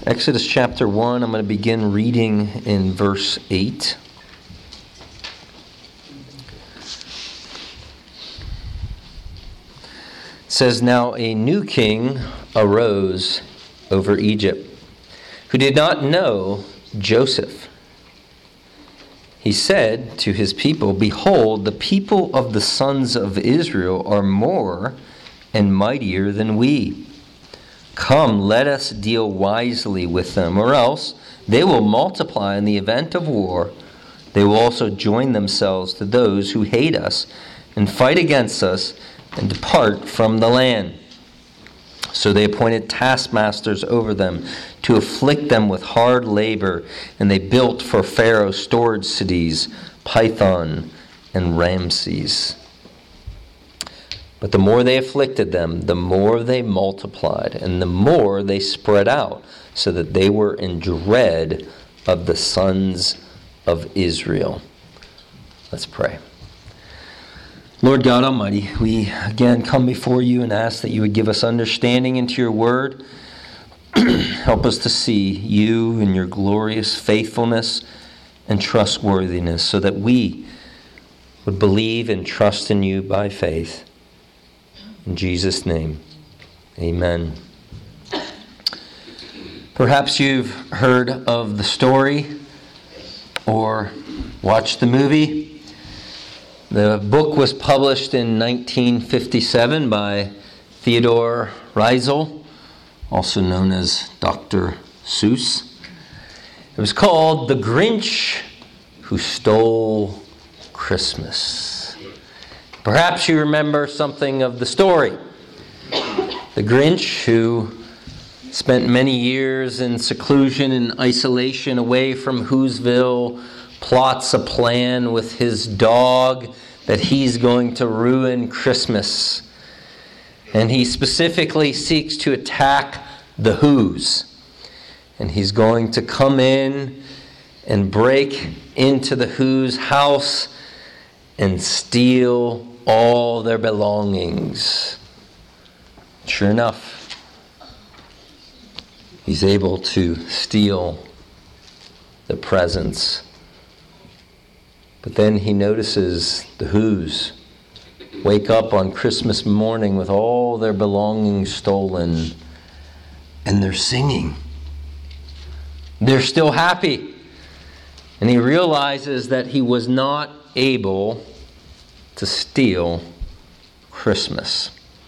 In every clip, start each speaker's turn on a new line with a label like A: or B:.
A: Exodus chapter 1, I'm going to begin reading in verse 8. It says, "Now a new king arose over Egypt, who did not know Joseph. He said to his people, 'Behold, the people of the sons of Israel are more and mightier than we. Come, let us deal wisely with them, or else they will multiply in the event of war. They will also join themselves to those who hate us and fight against us and depart from the land.' So they appointed taskmasters over them to afflict them with hard labor, and they built for Pharaoh storage cities, Pithom and Ramses. But the more they afflicted them, the more they multiplied, and the more they spread out, so that they were in dread of the sons of Israel." Let's pray. Lord God Almighty, we again come before you and ask that you would give us understanding into your word. Help us to see you and your glorious faithfulness and trustworthiness, so that we would believe and trust in you by faith. In Jesus' name, amen. Perhaps you've heard of the story or watched the movie. The book was published in 1957 by Theodore Reisel, also known as Dr. Seuss. It was called The Grinch Who Stole Christmas. Perhaps you remember something of the story. The Grinch, who spent many years in seclusion and isolation away from Whoville, plots a plan with his dog that he's going to ruin Christmas. And he specifically seeks to attack the Whos. And he's going to come in and break into the Whos' house and steal all their belongings. Sure enough, he's able to steal the presents. But then he notices the Whos wake up on Christmas morning with all their belongings stolen, and they're singing. They're still happy. And he realizes that he was not able to steal Christmas.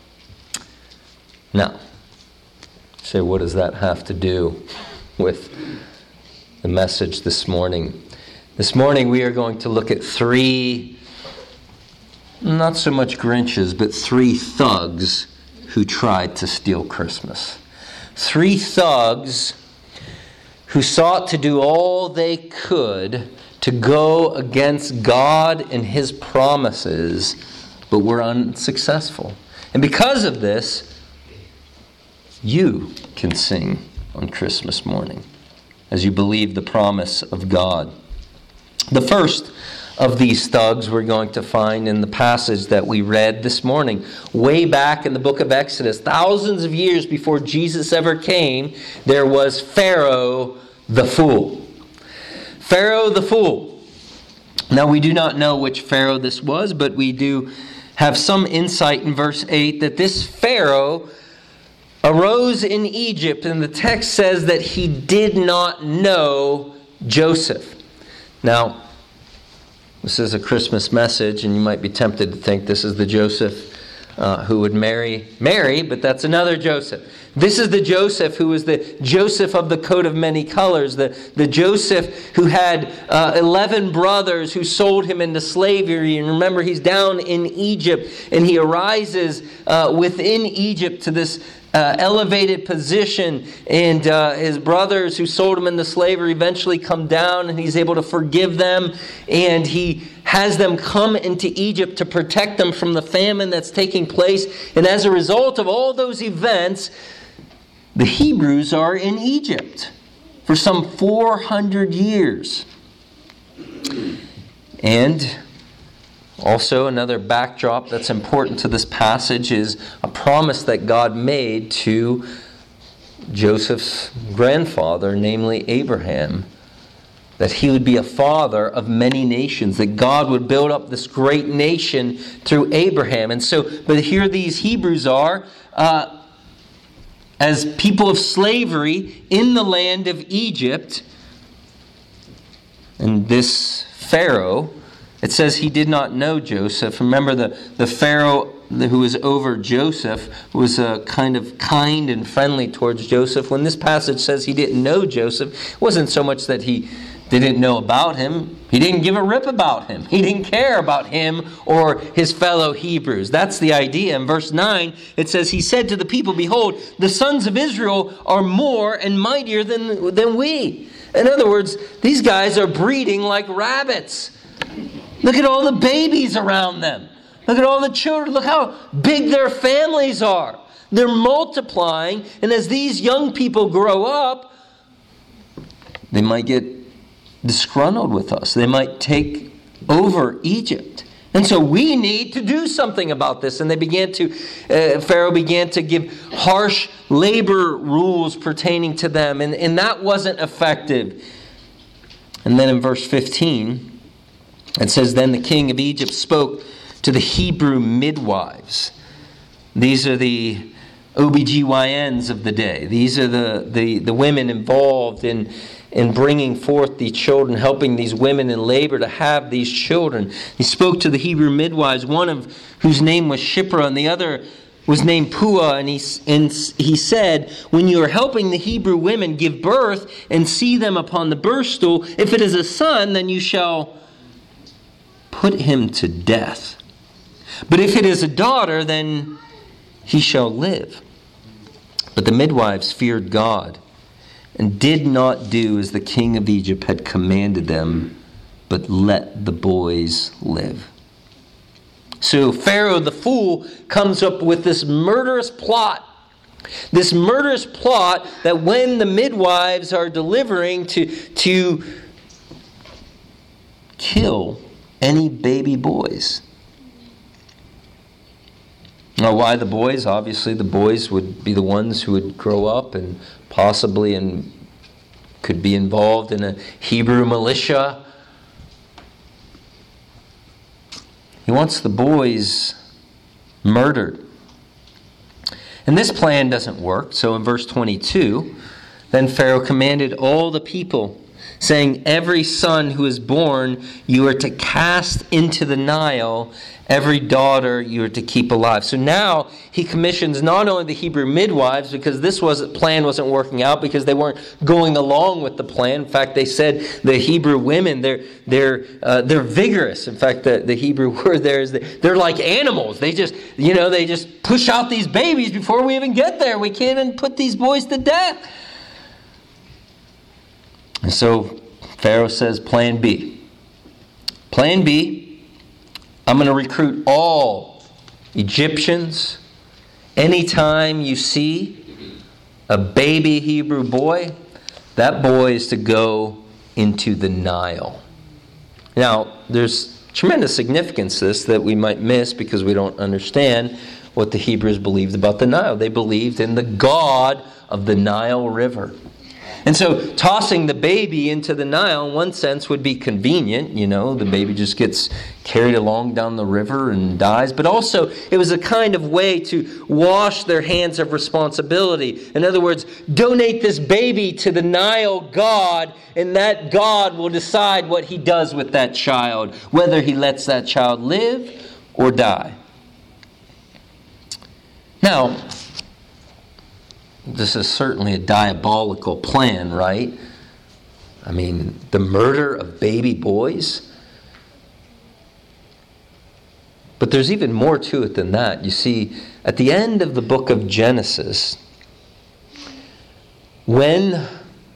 A: Now, say, what does that have to do with the message this morning? This morning we are going to look at three, not so much Grinches, but three thugs who tried to steal Christmas. Three thugs who sought to do all they could to go against God and His promises, but were unsuccessful. And because of this, you can sing on Christmas morning as you believe the promise of God. The first of these thugs we're going to find in the passage that we read this morning. Way back in the book of Exodus, thousands of years before Jesus ever came, there was Pharaoh the fool. Pharaoh the fool. Now we do not know which Pharaoh this was, but we do have some insight in verse 8 that this Pharaoh arose in Egypt, and the text says that he did not know Joseph. Now, this is a Christmas message, and you might be tempted to think this is the Joseph who would marry Mary, but that's another Joseph. This is the Joseph who was the Joseph of the coat of many colors, the Joseph who had 11 brothers who sold him into slavery. And remember, he's down in Egypt, and he arises within Egypt to this elevated position, and his brothers who sold him into slavery eventually come down, and he's able to forgive them, and he has them come into Egypt to protect them from the famine that's taking place. And as a result of all those events, the Hebrews are in Egypt for some 400 years. And also, another backdrop that's important to this passage is a promise that God made to Joseph's grandfather, namely Abraham, that he would be a father of many nations, that God would build up this great nation through Abraham. And so, but here these Hebrews are, as people of slavery in the land of Egypt. And this Pharaoh, it says he did not know Joseph. Remember, the Pharaoh who was over Joseph was kind and friendly towards Joseph. When this passage says he didn't know Joseph, it wasn't so much that he didn't know about him. He didn't give a rip about him. He didn't care about him or his fellow Hebrews. That's the idea. In verse 9, it says, he said to the people, behold, the sons of Israel are more and mightier than we. In other words, these guys are breeding like rabbits. Look at all the babies around them. Look at all the children. Look how big their families are. They're multiplying. And as these young people grow up, they might get disgruntled with us. They might take over Egypt. And so we need to do something about this. And Pharaoh began to give harsh labor rules pertaining to them. And that wasn't effective. And then in verse 15, it says, then the king of Egypt spoke to the Hebrew midwives. These are the OBGYNs of the day. These are the women involved in bringing forth these children, helping these women in labor to have these children. He spoke to the Hebrew midwives, one of whose name was Shiphrah, and the other was named Puah. And he said, when you are helping the Hebrew women give birth and see them upon the birth stool, if it is a son, then you shall put him to death. But if it is a daughter, then he shall live. But the midwives feared God and did not do as the king of Egypt had commanded them, but let the boys live. So Pharaoh the fool comes up with this murderous plot. This murderous plot that when the midwives are delivering to kill any baby boys. Now, why the boys? Obviously, the boys would be the ones who would grow up and possibly could be involved in a Hebrew militia. He wants the boys murdered. And this plan doesn't work. So in verse 22, then Pharaoh commanded all the people, saying, every son who is born you are to cast into the Nile, every daughter you are to keep alive. So now he commissions not only the Hebrew midwives, because this plan wasn't working out, because they weren't going along with the plan. In fact, they said the Hebrew women, they're vigorous. In fact, the Hebrew word there is that they're like animals. They just push out these babies before we even get there. We can't even put these boys to death. And so Pharaoh says, plan B. Plan B, I'm going to recruit all Egyptians. Anytime you see a baby Hebrew boy, that boy is to go into the Nile. Now, there's tremendous significance to this that we might miss because we don't understand what the Hebrews believed about the Nile. They believed in the God of the Nile River. And so tossing the baby into the Nile, in one sense, would be convenient. The baby just gets carried along down the river and dies. But also, it was a kind of way to wash their hands of responsibility. In other words, donate this baby to the Nile god, and that god will decide what he does with that child, whether he lets that child live or die. Now, this is certainly a diabolical plan, right? I mean, the murder of baby boys. But there's even more to it than that. You see, at the end of the book of Genesis, when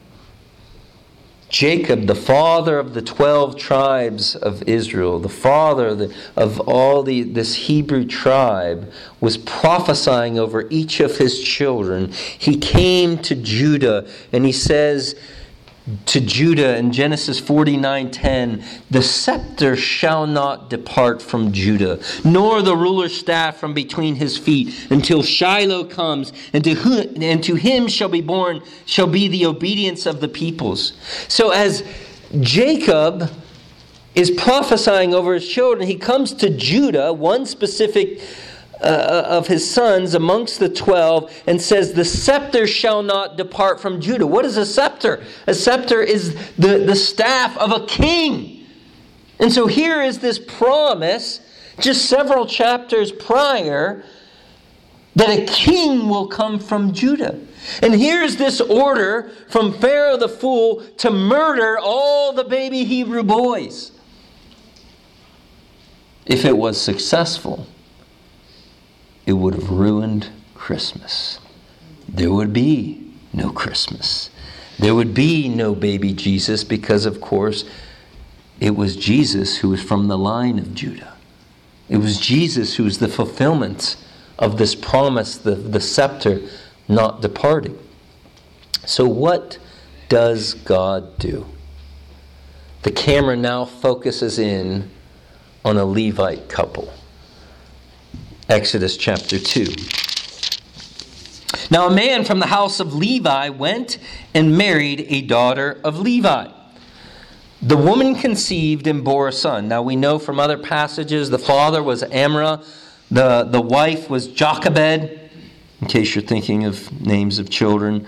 A: Jacob, the father of the 12 tribes of Israel, the father of all this Hebrew tribe, was prophesying over each of his children, he came to Judah and he says, to Judah in Genesis 49:10, the scepter shall not depart from Judah, nor the ruler's staff from between his feet, until Shiloh comes, and to him shall be the obedience of the peoples. So as Jacob is prophesying over his children, he comes to Judah, one specific of his sons amongst the 12, and says, the scepter shall not depart from Judah. What is a scepter? A scepter is the staff of a king. And so here is this promise, just several chapters prior, that a king will come from Judah. And here's this order from Pharaoh the fool to murder all the baby Hebrew boys. If it was successful, it would have ruined Christmas. There would be no Christmas. There would be no baby Jesus because, of course, it was Jesus who was from the line of Judah. It was Jesus who was the fulfillment of this promise, the scepter not departing. So what does God do? The camera now focuses in on a Levite couple. Exodus chapter 2. Now a man from the house of Levi went and married a daughter of Levi. The woman conceived and bore a son. Now we know from other passages the father was Amram, the wife was Jochebed, in case you're thinking of names of children.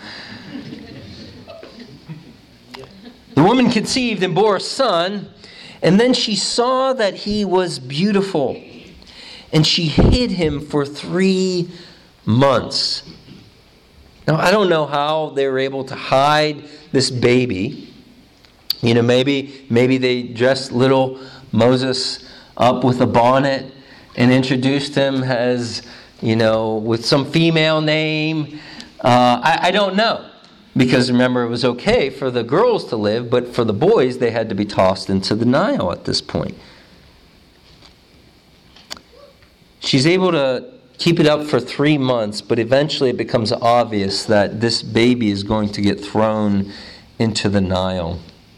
A: The woman conceived and bore a son, and then she saw that he was beautiful. And she hid him for 3 months. Now, I don't know how they were able to hide this baby. You know, maybe they dressed little Moses up with a bonnet and introduced him as, with some female name. I don't know. Because remember, it was okay for the girls to live, but for the boys, they had to be tossed into the Nile at this point. She's able to keep it up for 3 months, but eventually it becomes obvious that this baby is going to get thrown into the Nile.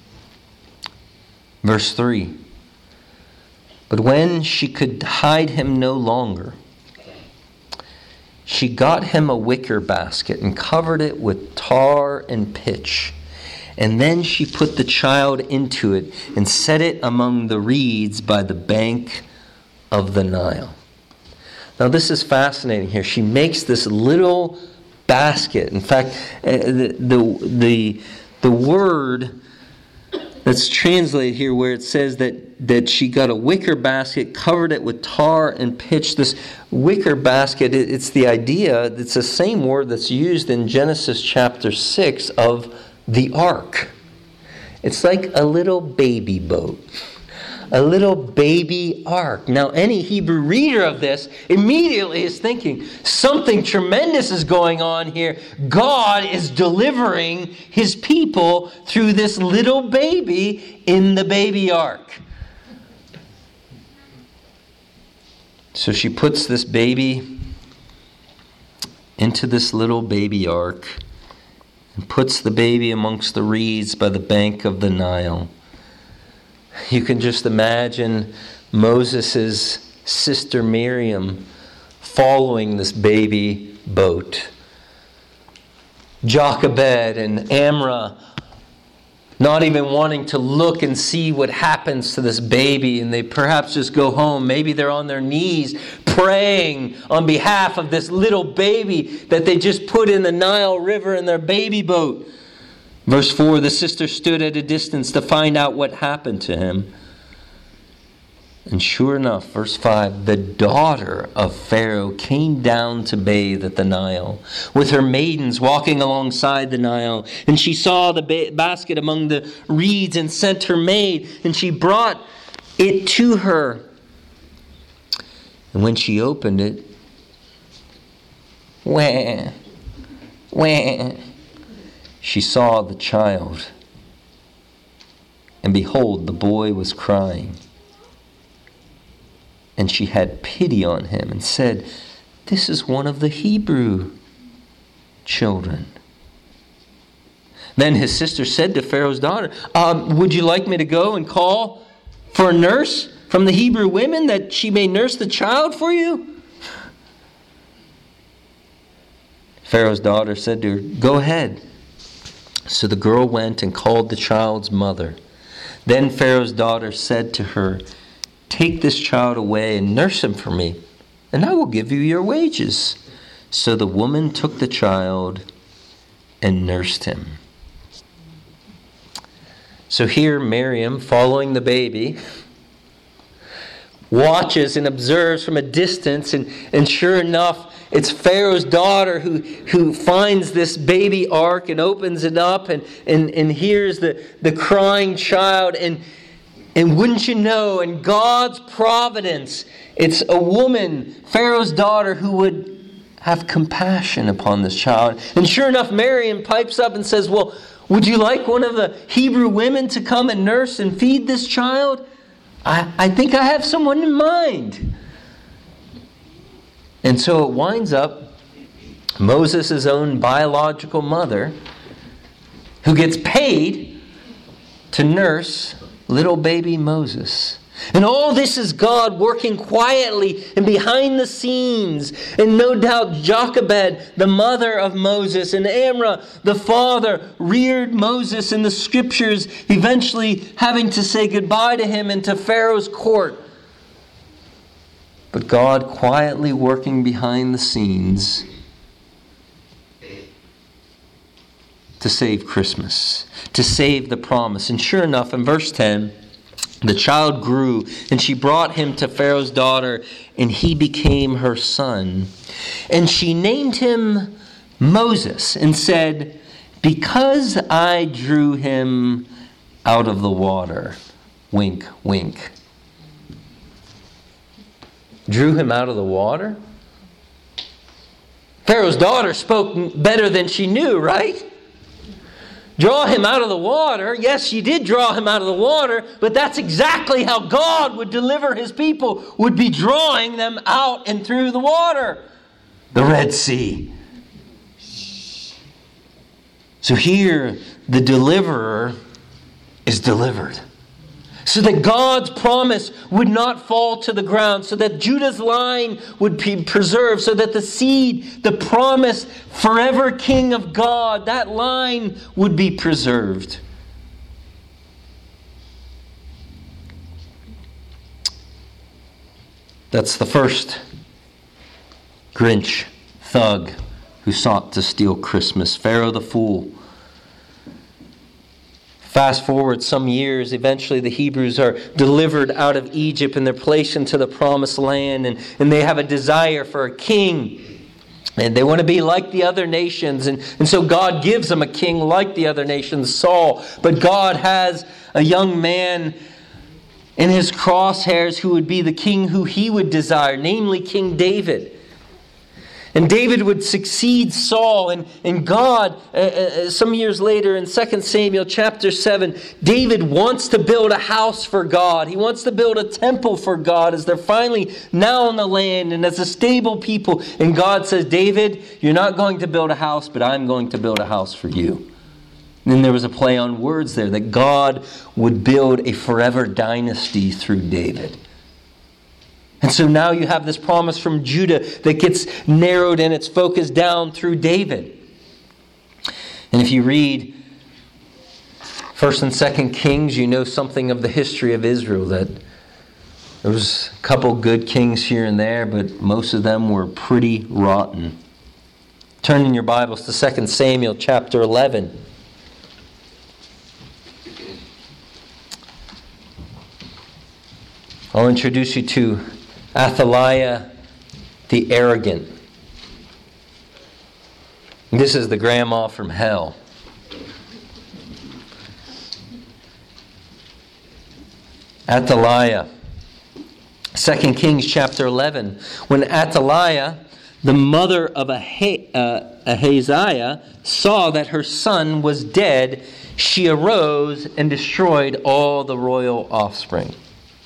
A: Verse 3. But when she could hide him no longer, she got him a wicker basket and covered it with tar and pitch. And then she put the child into it and set it among the reeds by the bank of the Nile. Now this is fascinating here. She makes this little basket. In fact, the word that's translated here where it says that she got a wicker basket, covered it with tar and pitch. This wicker basket, it's the idea, it's the same word that's used in Genesis chapter 6 of the ark. It's like a little baby boat. A little baby ark. Now, any Hebrew reader of this immediately is thinking, something tremendous is going on here. God is delivering his people through this little baby in the baby ark. So she puts this baby into this little baby ark and puts the baby amongst the reeds by the bank of the Nile. You can just imagine Moses' sister Miriam following this baby boat. Jochebed and Amram not even wanting to look and see what happens to this baby, and they perhaps just go home. Maybe they're on their knees praying on behalf of this little baby that they just put in the Nile River in their baby boat. Verse 4, the sister stood at a distance to find out what happened to him. And sure enough, verse 5, the daughter of Pharaoh came down to bathe at the Nile, with her maidens walking alongside the Nile. And she saw the basket among the reeds and sent her maid, and she brought it to her. And when she opened it, wah, she saw the child. And behold, the boy was crying. And she had pity on him and said, "This is one of the Hebrew children." Then his sister said to Pharaoh's daughter, would you like me to go and call for a nurse from the Hebrew women that she may nurse the child for you? Pharaoh's daughter said to her, go ahead. So the girl went and called the child's mother. Then Pharaoh's daughter said to her, take this child away and nurse him for me, and I will give you your wages. So the woman took the child and nursed him. So here Miriam, following the baby, watches and observes from a distance, and sure enough, it's Pharaoh's daughter who finds this baby ark and opens it up and hears the crying child. And wouldn't you know, in God's providence, it's a woman, Pharaoh's daughter, who would have compassion upon this child. And sure enough, Miriam pipes up and says, well, would you like one of the Hebrew women to come and nurse and feed this child? I think I have someone in mind. And so it winds up Moses' own biological mother, who gets paid to nurse little baby Moses. And all this is God working quietly and behind the scenes. And no doubt Jochebed, the mother of Moses, and Amram, the father, reared Moses in the scriptures, eventually having to say goodbye to him into Pharaoh's court. But God quietly working behind the scenes to save Christmas, to save the promise. And sure enough, in verse 10, the child grew, and she brought him to Pharaoh's daughter, and he became her son. And she named him Moses, and said, because I drew him out of the water. Wink, wink. Drew him out of the water? Pharaoh's daughter spoke better than she knew, right? Draw him out of the water. Yes, she did draw him out of the water, but that's exactly how God would deliver his people, would be drawing them out and through the water. The Red Sea. So here, the deliverer is delivered. So that God's promise would not fall to the ground, so that Judah's line would be preserved, so that the seed, the promised forever King of God, that line would be preserved. That's the first Grinch thug who sought to steal Christmas, Pharaoh the fool. Fast forward some years, eventually the Hebrews are delivered out of Egypt and they're placed into the promised land, and they have a desire for a king. And they want to be like the other nations. And so God gives them a king like the other nations, Saul. But God has a young man in his crosshairs who would be the king who he would desire, namely King David. And David would succeed Saul, and God, some years later in 2 Samuel chapter 7, David wants to build a house for God. He wants to build a temple for God as they're finally now in the land and as a stable people. And God says, David, you're not going to build a house, but I'm going to build a house for you. And then there was a play on words there, that God would build a forever dynasty through David. And so now you have this promise from Judah that gets narrowed and it's focused down through David. And if you read 1st and 2nd Kings, you know something of the history of Israel, that there was a couple good kings here and there, but most of them were pretty rotten. Turn in your Bibles to 2 Samuel chapter 11. I'll introduce you to Athaliah the arrogant. This is the grandma from hell. Athaliah. 2 Kings chapter 11. When Athaliah, the mother of Ahaziah, saw that her son was dead, she arose and destroyed all the royal offspring.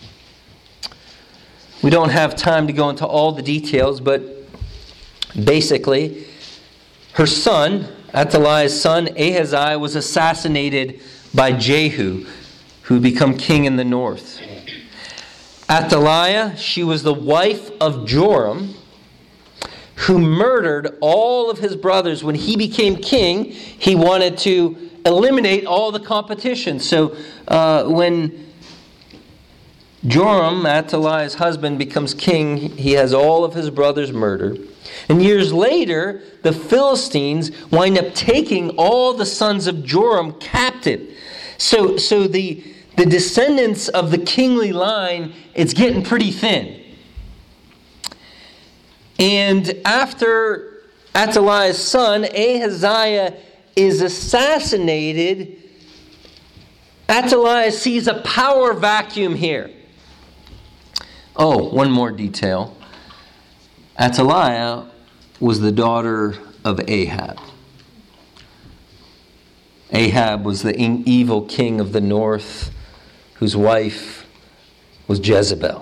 A: We don't have time to go into all the details, but basically, her son, Athaliah's son Ahaziah was assassinated by Jehu, who became king in the north. Athaliah, she was the wife of Joram, who murdered all of his brothers. When he became king, he wanted to eliminate all the competition. So when Joram, Athaliah's husband, becomes king, he has all of his brothers murdered. And years later, the Philistines wind up taking all the sons of Joram captive. So the descendants of the kingly line, it's getting pretty thin. And after Athaliah's son, Ahaziah, is assassinated, Athaliah sees a power vacuum here. Oh, one more detail. Athaliah was the daughter of Ahab. Ahab was the evil king of the north, whose wife was Jezebel.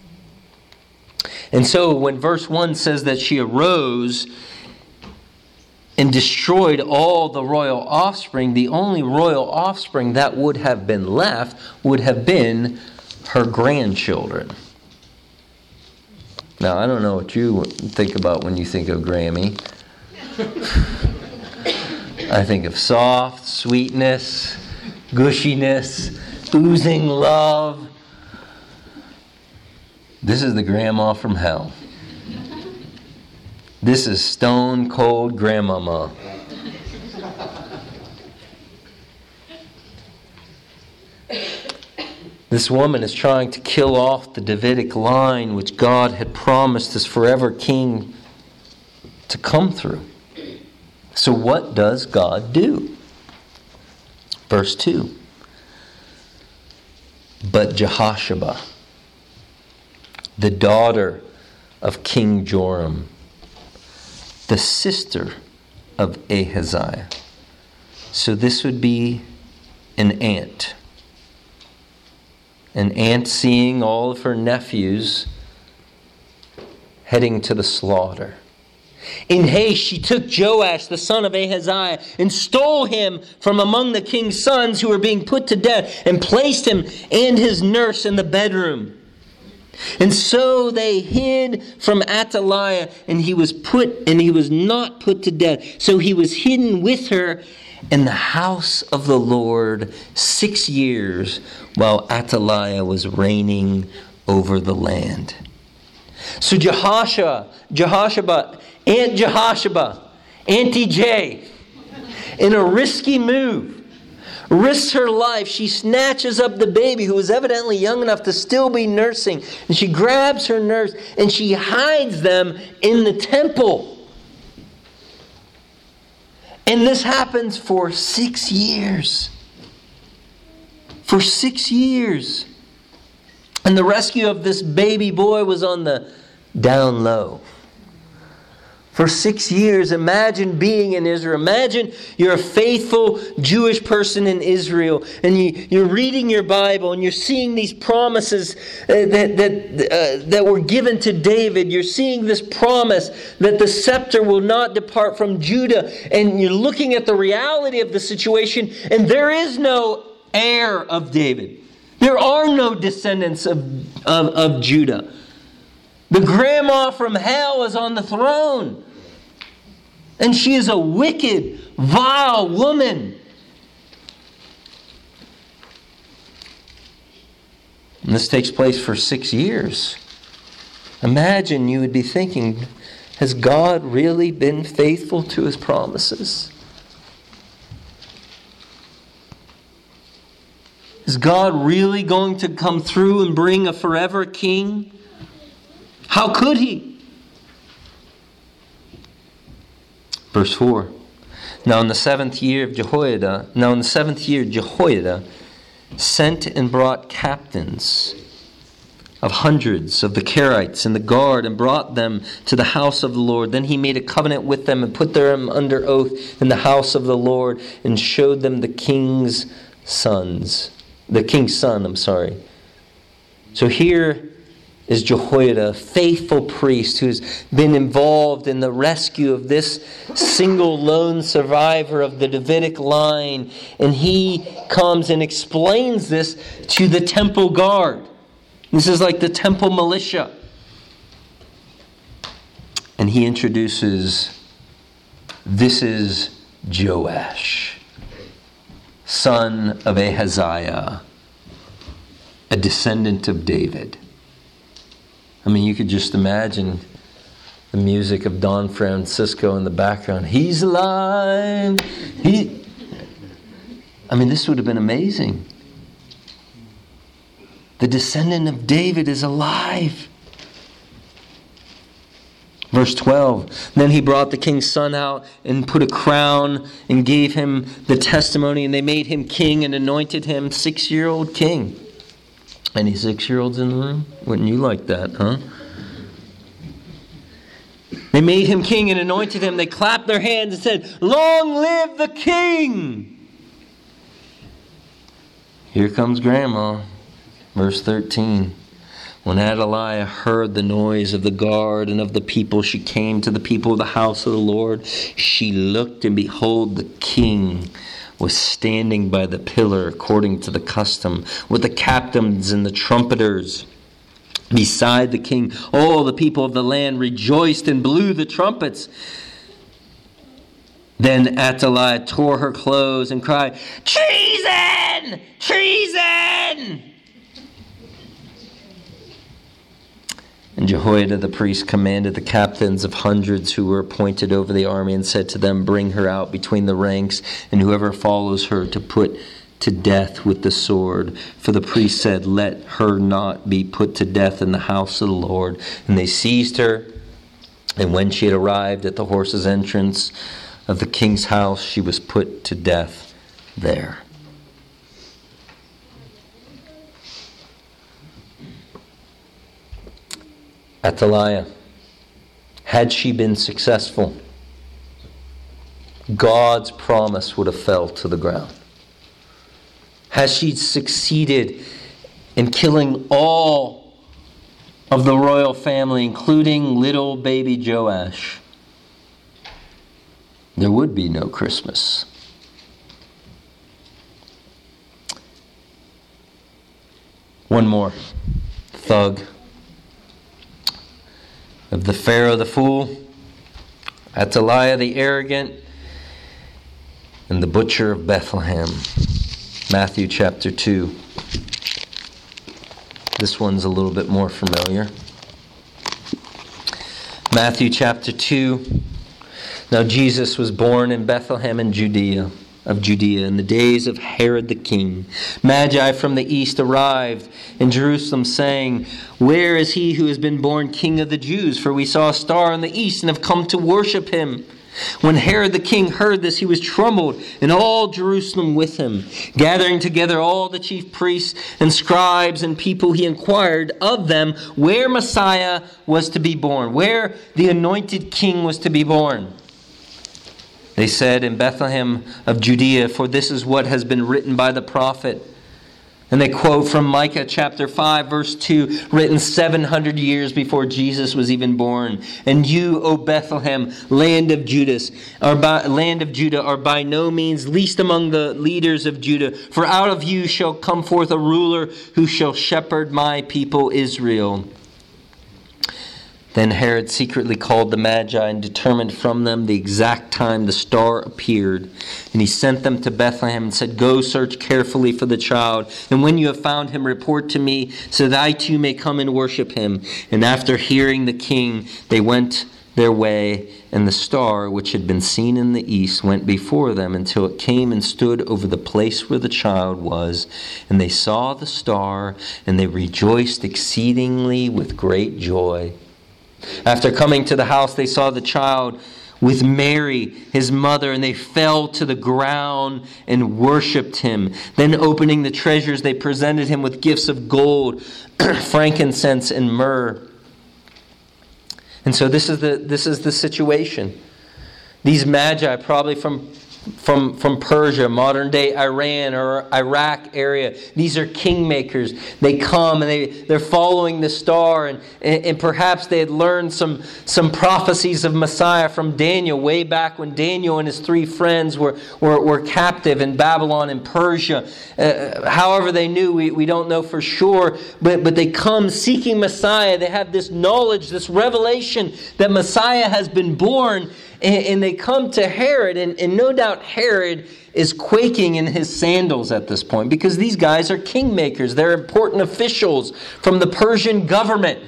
A: And so when verse 1 says that she arose and destroyed all the royal offspring, the only royal offspring that would have been left would have been her grandchildren. Now, I don't know what you think about when you think of Grammy. I think of soft, sweetness, gushiness, oozing love. This is the grandma from hell. This is stone cold grandmama. This woman is trying to kill off the Davidic line which God had promised his forever king to come through. So what does God do? Verse 2. But Jehosheba, the daughter of King Joram, the sister of Ahaziah. So this would be an aunt. An aunt seeing all of her nephews heading to the slaughter. In haste, she took Joash, the son of Ahaziah, and stole him from among the king's sons who were being put to death, and placed him and his nurse in the bedroom. And so they hid from Athaliah, and he was not put to death. So he was hidden with her in the house of the Lord 6 years, while Athaliah was reigning over the land. So Jehosheba, Auntie J, in a risky move, risks her life. She snatches up the baby, who was evidently young enough to still be nursing, and she grabs her nurse and she hides them in the temple. And this happens for 6 years. For 6 years. And the rescue of this baby boy was on the down low. For 6 years, imagine being in Israel. Imagine you're a faithful Jewish person in Israel, and you're reading your Bible, and you're seeing these promises that were given to David. You're seeing this promise that the scepter will not depart from Judah, and you're looking at the reality of the situation, and there is no heir of David. There are no descendants of Judah. The grandma from hell is on the throne. And she is a wicked, vile woman. And this takes place for 6 years. Imagine, you would be thinking, has God really been faithful to his promises? Is God really going to come through and bring a forever king? How could he? Verse 4. Now in the seventh year Jehoiada sent and brought captains of hundreds of the Kerites and the guard, and brought them to the house of the Lord. Then he made a covenant with them and put them under oath in the house of the Lord, and showed them the king's son. So here is Jehoiada, a faithful priest who's been involved in the rescue of this single lone survivor of the Davidic line. And he comes and explains this to the temple guard. This is like the temple militia. And he introduces, this is Joash, son of Ahaziah, a descendant of David. I mean, you could just imagine the music of Don Francisco in the background. He's alive. I mean, this would have been amazing. The descendant of David is alive. Verse 12, then he brought the king's son out and put a crown and gave him the testimony, and they made him king and anointed him 6-year-old king. Any 6-year-olds in the room? Wouldn't you like that, huh? They made him king and anointed him. They clapped their hands and said, "Long live the king!" Here comes Grandma. Verse 13. When Athaliah heard the noise of the guard and of the people, she came to the people of the house of the Lord. She looked, and behold, the king was standing by the pillar according to the custom, with the captains and the trumpeters beside the king. All the people of the land rejoiced and blew the trumpets. Then Athaliah tore her clothes and cried, "Treason! Treason!" And Jehoiada the priest commanded the captains of hundreds who were appointed over the army and said to them, "Bring her out between the ranks, and whoever follows her to put to death with the sword." For the priest said, "Let her not be put to death in the house of the Lord." And they seized her, and when she had arrived at the horses' entrance of the king's house, she was put to death there. Athaliah, had she been successful, God's promise would have fell to the ground. Has she succeeded in killing all of the royal family, including little baby Joash, there would be no Christmas. One more thug of the Pharaoh the fool, Athaliah the arrogant, and the butcher of Bethlehem. Matthew chapter 2. This one's a little bit more familiar. Matthew chapter 2. Now Jesus was born in Bethlehem in Judea in the days of Herod the king. Magi from the east arrived in Jerusalem, saying, "Where is he who has been born King of the Jews? For we saw a star in the east and have come to worship him." When Herod the king heard this, he was troubled, and all Jerusalem with him. Gathering together all the chief priests and scribes and people, he inquired of them where Messiah was to be born, where the anointed king was to be born. They said, "In Bethlehem of Judea, for this is what has been written by the prophet." And they quote from Micah chapter 5, verse 2, written 700 years before Jesus was even born. "And you, O Bethlehem, land of Judah, are by no means least among the leaders of Judah. For out of you shall come forth a ruler who shall shepherd my people Israel." Then Herod secretly called the Magi and determined from them the exact time the star appeared. And he sent them to Bethlehem and said, "Go search carefully for the child. And when you have found him, report to me, so that I too may come and worship him." And after hearing the king, they went their way. And the star, which had been seen in the east, went before them until it came and stood over the place where the child was. And they saw the star, and they rejoiced exceedingly with great joy. After coming to the house, they saw the child with Mary, his mother, and they fell to the ground and worshipped him. Then opening the treasures, they presented him with gifts of gold, frankincense, and myrrh. And so this is the situation. These Magi, probably from from Persia, modern day Iran or Iraq area. These are kingmakers. They come and they're following the star, and perhaps they had learned some prophecies of Messiah from Daniel way back when Daniel and his 3 friends were captive in Babylon and Persia. However they knew, we don't know for sure, but they come seeking Messiah. They have this knowledge, this revelation that Messiah has been born, and they come to Herod, and no doubt Herod is quaking in his sandals at this point, because these guys are kingmakers. They're important officials from the Persian government.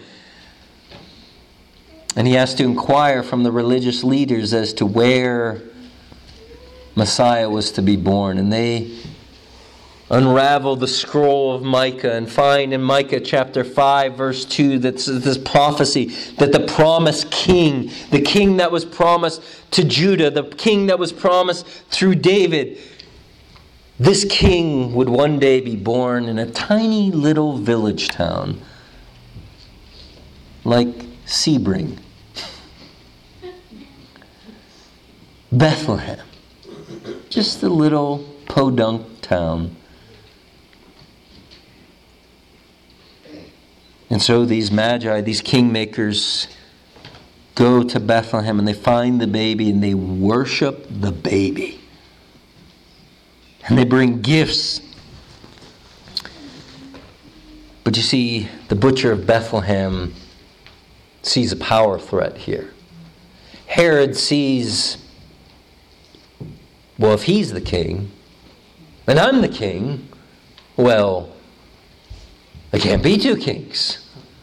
A: And he has to inquire from the religious leaders as to where Messiah was to be born. And they unravel the scroll of Micah and find in Micah chapter 5 verse 2 that this prophecy that the promised king, the king that was promised to Judah, the king that was promised through David, this king would one day be born in a tiny little village town like Sebring, Bethlehem, just a little podunk town. And so these magi, these kingmakers, go to Bethlehem and they find the baby and they worship the baby. And they bring gifts. But you see, the butcher of Bethlehem sees a power threat here. Herod sees, well, if he's the king, and I'm the king, well, there can't be 2 kings.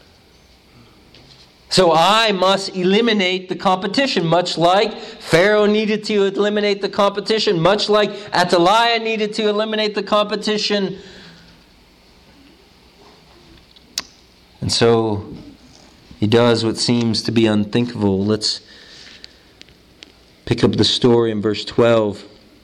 A: So I must eliminate the competition, much like Pharaoh needed to eliminate the competition, much like Athaliah needed to eliminate the competition. And so he does what seems to be unthinkable. Let's pick up the story in verse 12.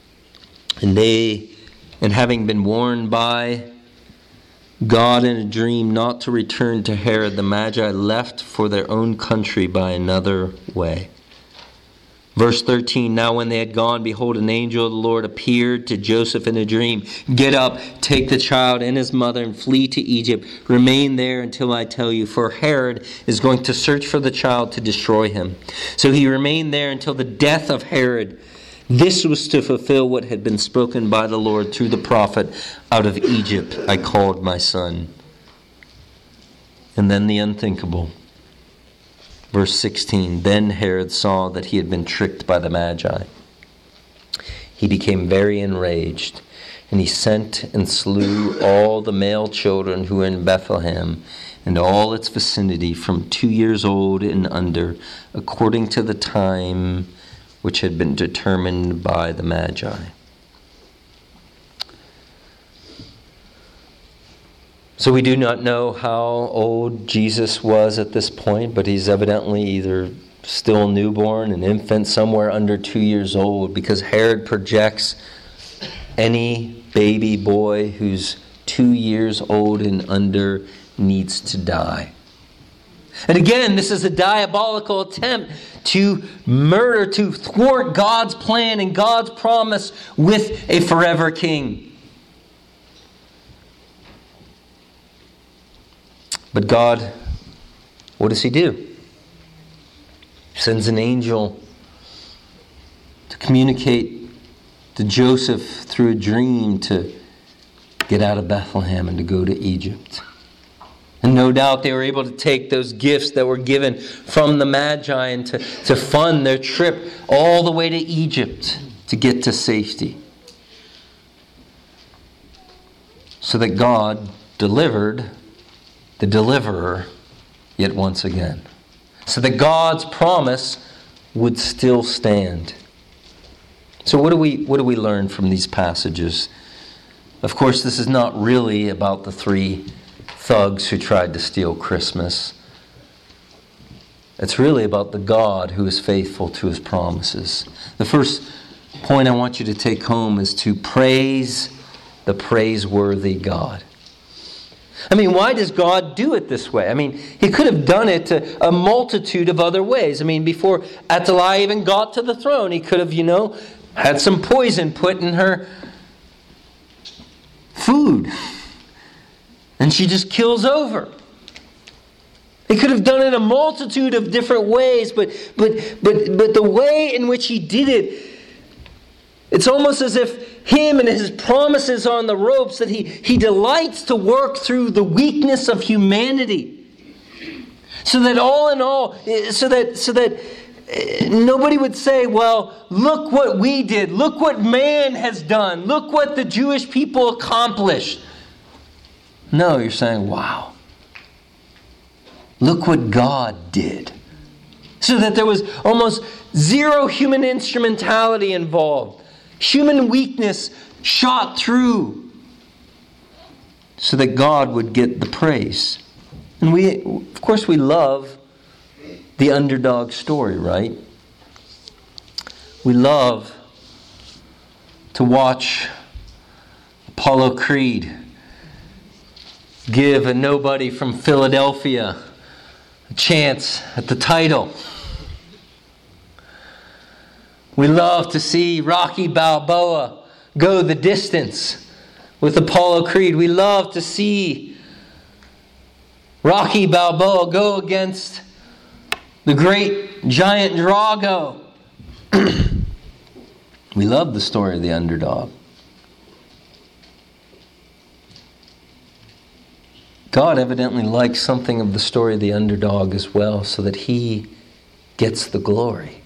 A: And having been warned by God in a dream not to return to Herod, the Magi left for their own country by another way. Verse 13, now when they had gone, behold, an angel of the Lord appeared to Joseph in a dream. Get up, take the child and his mother and flee to Egypt. Remain there until I tell you, for Herod is going to search for the child to destroy him. So he remained there until the death of Herod. This was to fulfill what had been spoken by the Lord through the prophet, out of Egypt I called my son. And then the unthinkable. Verse 16, then Herod saw that he had been tricked by the Magi. He became very enraged, and he sent and slew all the male children who were in Bethlehem and all its vicinity from 2 years old and under, according to the time which had been determined by the Magi. So we do not know how old Jesus was at this point, but he's evidently either still newborn, an infant, somewhere under 2 years old, because Herod projects any baby boy who's 2 years old and under needs to die. And again, this is a diabolical attempt to murder, to thwart God's plan and God's promise with a forever king. But God, what does he do? He sends an angel to communicate to Joseph through a dream to get out of Bethlehem and to go to Egypt. And no doubt they were able to take those gifts that were given from the Magi and to fund their trip all the way to Egypt to get to safety. So that God delivered the deliverer yet once again. So that God's promise would still stand. So what do we learn from these passages? Of course, this is not really about the 3 thugs who tried to steal Christmas. It's really about the God who is faithful to his promises. The first point I want you to take home is to praise the praiseworthy God. I mean, why does God do it this way? I mean, he could have done it a multitude of other ways. I mean, before Athaliah even got to the throne, he could have, had some poison put in her food. And she just kills over. He could have done it a multitude of different ways, but the way in which he did it, it's almost as if him and his promises on the ropes, that he delights to work through the weakness of humanity. So that all in all, so that nobody would say, well, look what we did. Look what man has done. Look what the Jewish people accomplished. No, you're saying, wow. Look what God did. So that there was almost zero human instrumentality involved. Human weakness shot through. So that God would get the praise. And of course we love the underdog story, right? We love to watch Apollo Creed give a nobody from Philadelphia a chance at the title. We love to see Rocky Balboa go the distance with Apollo Creed. We love to see Rocky Balboa go against the great giant Drago. We love the story of the underdog. God evidently likes something of the story of the underdog as well, so that he gets the glory.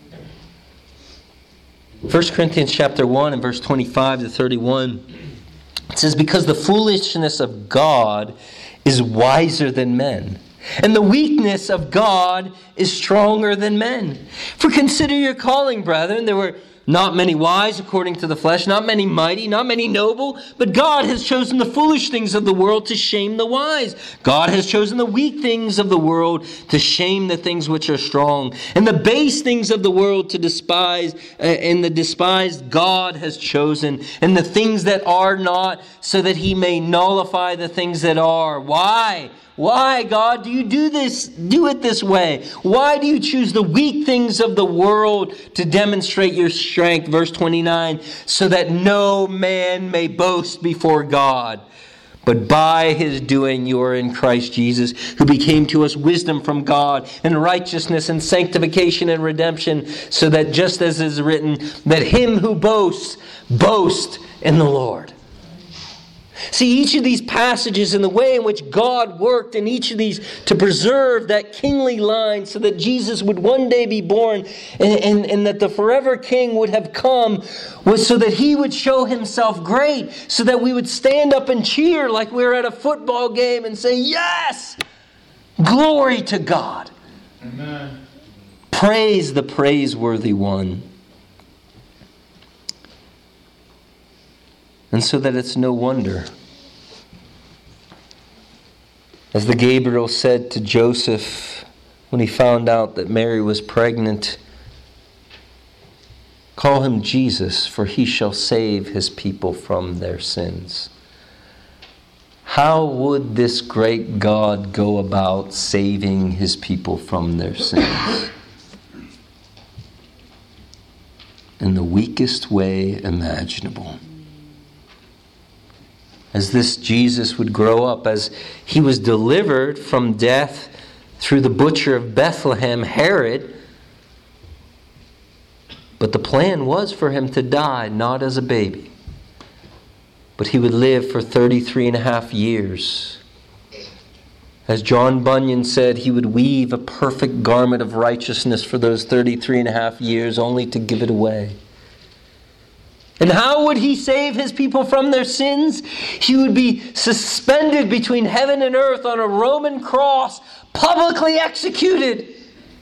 A: 1 Corinthians chapter 1 and verse 25 to 31, it says, because the foolishness of God is wiser than men, and the weakness of God is stronger than men. For consider your calling, brethren. There were not many wise according to the flesh, not many mighty, not many noble, but God has chosen the foolish things of the world to shame the wise. God has chosen the weak things of the world to shame the things which are strong, and the base things of the world to despise, and the despised God has chosen, and the things that are not, so that he may nullify the things that are. Why? Why, God, do you do it this way? Why do you choose the weak things of the world to demonstrate your strength? Verse 29, so that no man may boast before God. But by his doing you are in Christ Jesus, who became to us wisdom from God, and righteousness and sanctification and redemption, so that just as is written, that him who boasts, boast in the Lord. See, each of these passages and the way in which God worked in each of these to preserve that kingly line so that Jesus would one day be born and that the forever king would have come was so that he would show himself great, so that we would stand up and cheer like we were at a football game and say, yes! Glory to God! Amen. Praise the praiseworthy one. And so that it's no wonder, as the Gabriel said to Joseph when he found out that Mary was pregnant, call him Jesus, for he shall save his people from their sins. How would this great God go about saving his people from their sins? In the weakest way imaginable. As this Jesus would grow up, as he was delivered from death through the butcher of Bethlehem, Herod. But the plan was for him to die, not as a baby, but he would live for 33 and a half years. As John Bunyan said, he would weave a perfect garment of righteousness for those 33 and a half years, only to give it away. And how would he save his people from their sins? He would be suspended between heaven and earth on a Roman cross, publicly executed.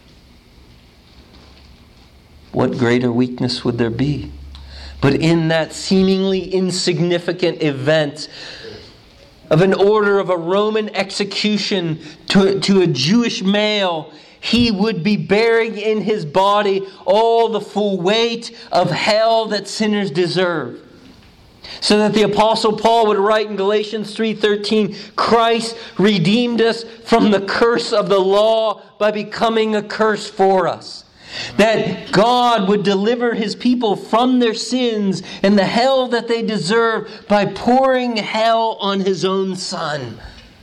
A: What greater weakness would there be? But in that seemingly insignificant event of an order of a Roman execution to a Jewish male, he would be bearing in his body all the full weight of hell that sinners deserve. So that the Apostle Paul would write in Galatians 3:13, Christ redeemed us from the curse of the law by becoming a curse for us. That God would deliver His people from their sins and the hell that they deserve by pouring hell on His own Son.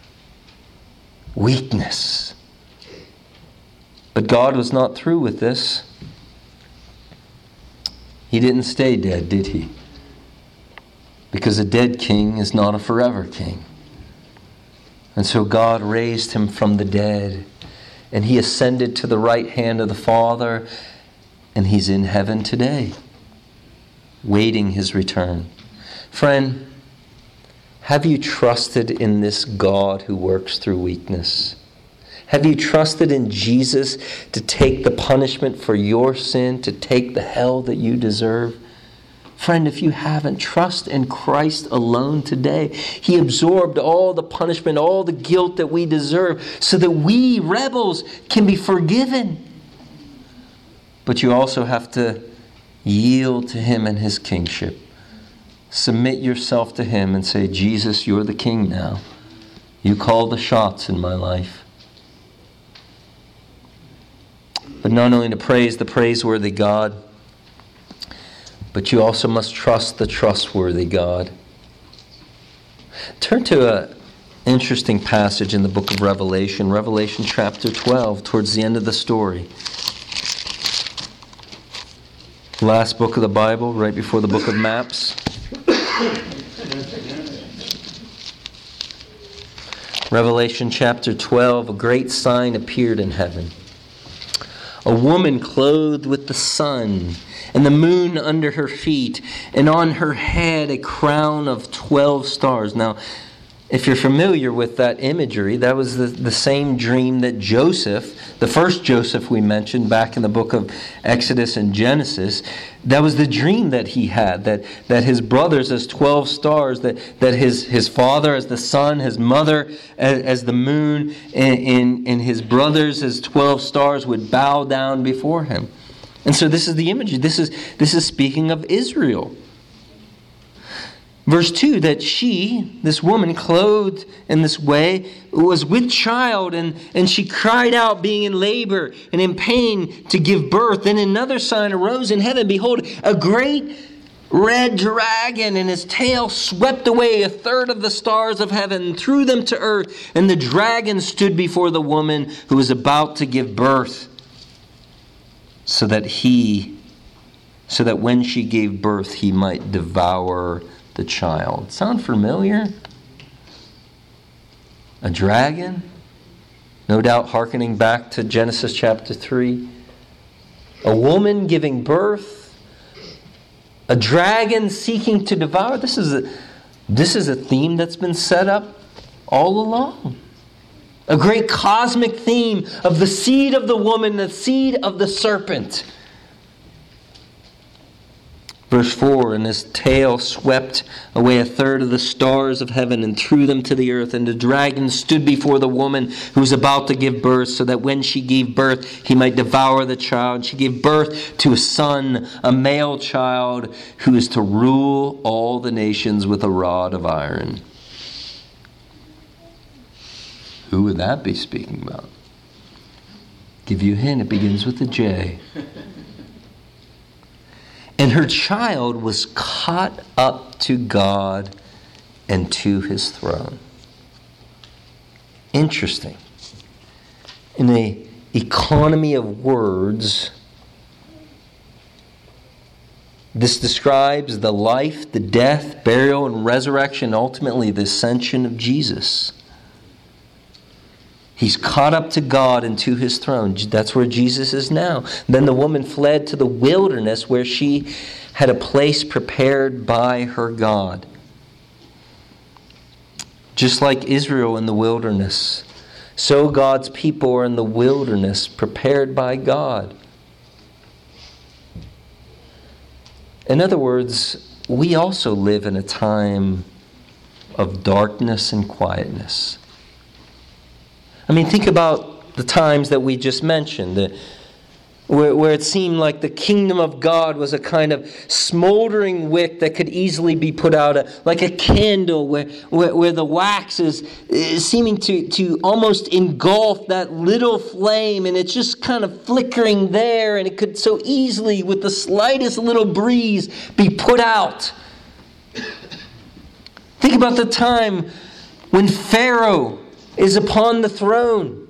A: Weakness. But God was not through with this. He didn't stay dead, did He? Because a dead king is not a forever king. And so God raised Him from the dead. And He ascended to the right hand of the Father. And He's in heaven today, waiting His return. Friend, have you trusted in this God who works through weakness? Have you trusted in Jesus to take the punishment for your sin, to take the hell that you deserve? Friend, if you haven't, trust in Christ alone today. He absorbed all the punishment, all the guilt that we deserve, so that we, rebels, can be forgiven. But you also have to yield to Him and His kingship. Submit yourself to Him and say, Jesus, you're the king now. You call the shots in my life. But not only to praise the praiseworthy God, but you also must trust the trustworthy God. Turn to an interesting passage in the book of Revelation, Revelation chapter 12, towards the end of the story. Last book of the Bible, right before the book of maps. Revelation chapter 12, a great sign appeared in heaven. A woman clothed with the sun, and the moon under her feet, and on her head a crown of 12 stars. Now, if you're familiar with that imagery, that was the same dream that Joseph, the first Joseph we mentioned back in the book of Exodus and Genesis, that was the dream that he had, that his brothers as 12 stars, that his father as the sun, his mother as the moon, and his brothers as 12 stars would bow down before him. And so this is the imagery. This is speaking of Israel. Verse 2, that she, this woman clothed in this way, was with child, and she cried out, being in labor and in pain to give birth. Then another sign arose in heaven. Behold, a great red dragon, and his tail swept away a third of the stars of heaven and threw them to earth. And the dragon stood before the woman who was about to give birth, so that when she gave birth, he might devour the child. Sound familiar? A dragon? No doubt hearkening back to Genesis chapter 3. A woman giving birth. A dragon seeking to devour. This is a theme that's been set up all along. A great cosmic theme of the seed of the woman, the seed of the serpent. Verse 4, and his tail swept away a third of the stars of heaven and threw them to the earth. And the dragon stood before the woman who was about to give birth, so that when she gave birth, he might devour the child. She gave birth to a son, a male child, who is to rule all the nations with a rod of iron. Who would that be speaking about? Give you a hint, it begins with a J. And her child was caught up to God and to His throne. Interesting. In an economy of words, this describes the life, the death, burial, and resurrection, ultimately the ascension of Jesus. He's caught up to God and to His throne. That's where Jesus is now. Then the woman fled to the wilderness, where she had a place prepared by her God. Just like Israel in the wilderness, so God's people are in the wilderness, prepared by God. In other words, we also live in a time of darkness and quietness. I mean, think about the times that we just mentioned. where it seemed like the kingdom of God was a kind of smoldering wick that could easily be put out, like a candle where the wax is seeming to almost engulf that little flame, and it's just kind of flickering there, and it could so easily, with the slightest little breeze, be put out. Think about the time when Pharaoh is upon the throne.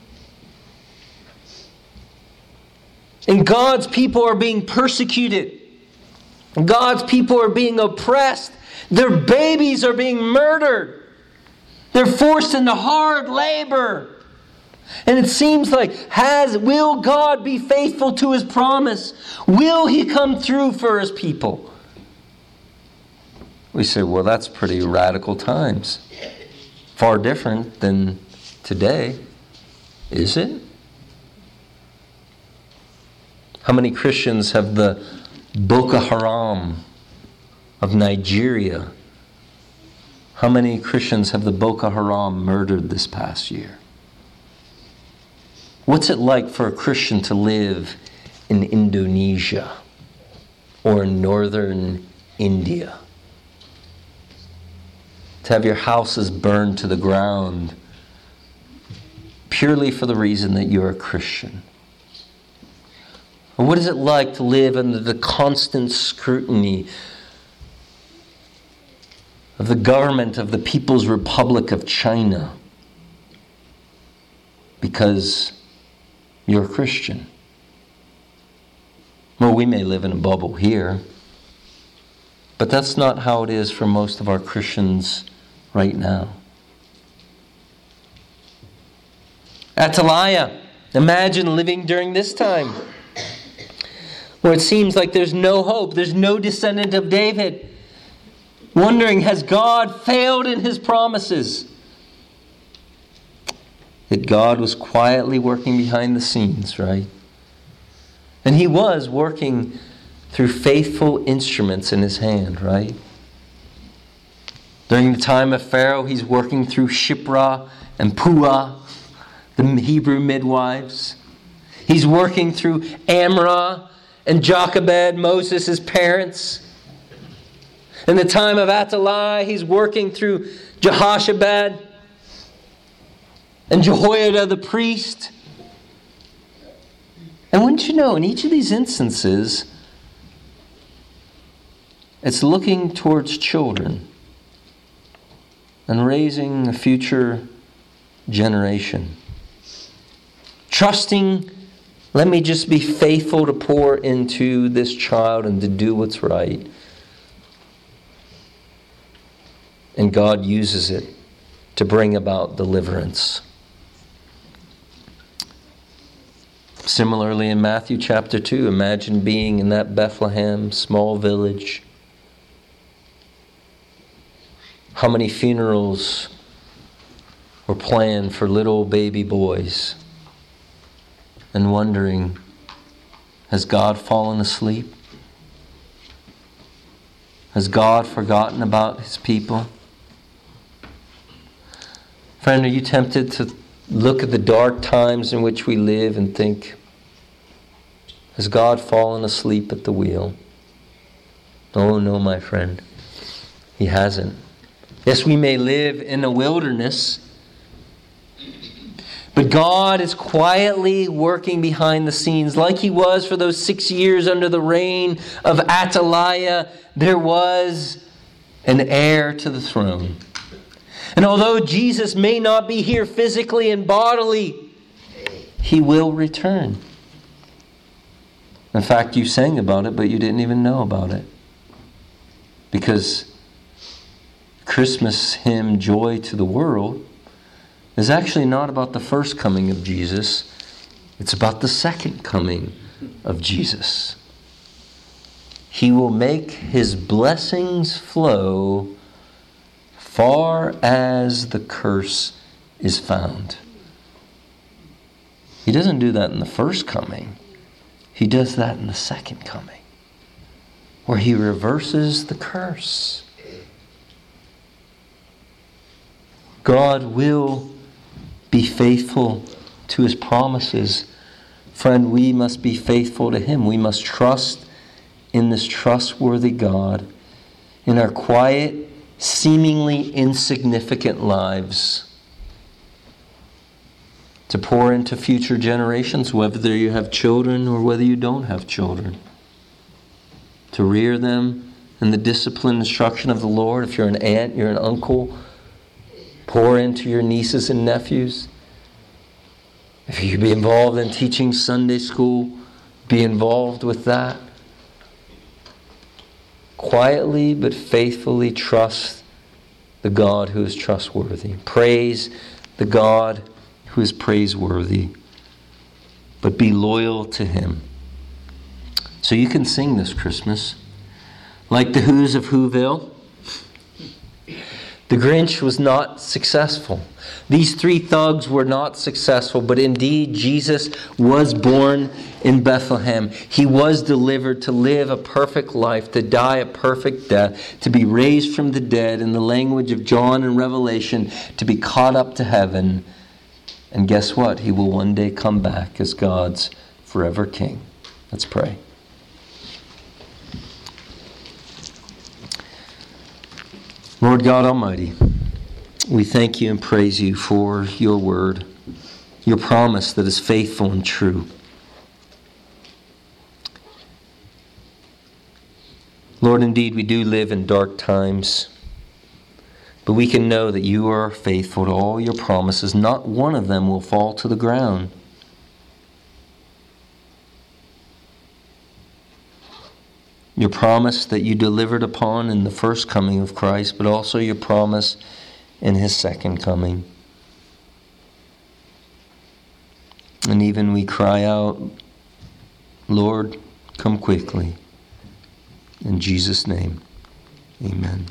A: And God's people are being persecuted. God's people are being oppressed. Their babies are being murdered. They're forced into hard labor. And it seems like, will God be faithful to His promise? Will He come through for His people? We say, well, that's pretty radical times. Far different than today. Is it? How many Christians have the Boko Haram of Nigeria? How many Christians have the Boko Haram murdered this past year? What's it like for a Christian to live in Indonesia or in northern India? To have your houses burned to the ground purely for the reason that you're a Christian? Or what is it like to live under the constant scrutiny of the government of the People's Republic of China because you're a Christian? Well, we may live in a bubble here, but that's not how it is for most of our Christians right now. Atalaya, imagine living during this time, where it seems like there's no hope, there's no descendant of David. Wondering, has God failed in His promises? That God was quietly working behind the scenes, right? And He was working through faithful instruments in His hand, right? During the time of Pharaoh, He's working through Shiphrah and Puah, the Hebrew midwives. He's working through Amram and Jochebed, Moses' parents. In the time of Athaliah, He's working through Jehoshaphat and Jehoiada the priest. And wouldn't you know, in each of these instances, it's looking towards children and raising a future generation. Trusting, let me just be faithful to pour into this child and to do what's right. And God uses it to bring about deliverance. Similarly, in Matthew chapter 2, imagine being in that Bethlehem small village. How many funerals were planned for little baby boys? And wondering, has God fallen asleep? Has God forgotten about His people? Friend, are you tempted to look at the dark times in which we live and think, has God fallen asleep at the wheel? Oh no, my friend. He hasn't. Yes, we may live in a wilderness, but God is quietly working behind the scenes like He was for those 6 years under the reign of Athaliah. There was an heir to the throne. And although Jesus may not be here physically and bodily, He will return. In fact, you sang about it, but you didn't even know about it. Because Christmas hymn, Joy to the World, is actually not about the first coming of Jesus. It's about the second coming of Jesus. He will make His blessings flow far as the curse is found. He doesn't do that in the first coming. He does that in the second coming, where He reverses the curse. God will be faithful to His promises Friend, we must be faithful to Him. We must trust in this trustworthy God in our quiet, seemingly insignificant lives, to pour into future generations, whether you have children or whether you don't have children, to rear them in the discipline and instruction of the Lord. If you're an aunt, you're an uncle, pour into your nieces and nephews. If you be involved in teaching Sunday school, be involved with that. Quietly but faithfully trust the God who is trustworthy. Praise the God who is praiseworthy. But be loyal to Him. So you can sing this Christmas. Like the Who's of Whoville, the Grinch was not successful. These three thugs were not successful, but indeed Jesus was born in Bethlehem. He was delivered to live a perfect life, to die a perfect death, to be raised from the dead, in the language of John and Revelation, to be caught up to heaven. And guess what? He will one day come back as God's forever King. Let's pray. Lord God Almighty, we thank you and praise you for your word, your promise that is faithful and true. Lord, indeed, we do live in dark times, but we can know that you are faithful to all your promises. Not one of them will fall to the ground. Your promise that you delivered upon in the first coming of Christ, but also your promise in His second coming. And even we cry out, Lord, come quickly. In Jesus' name, amen.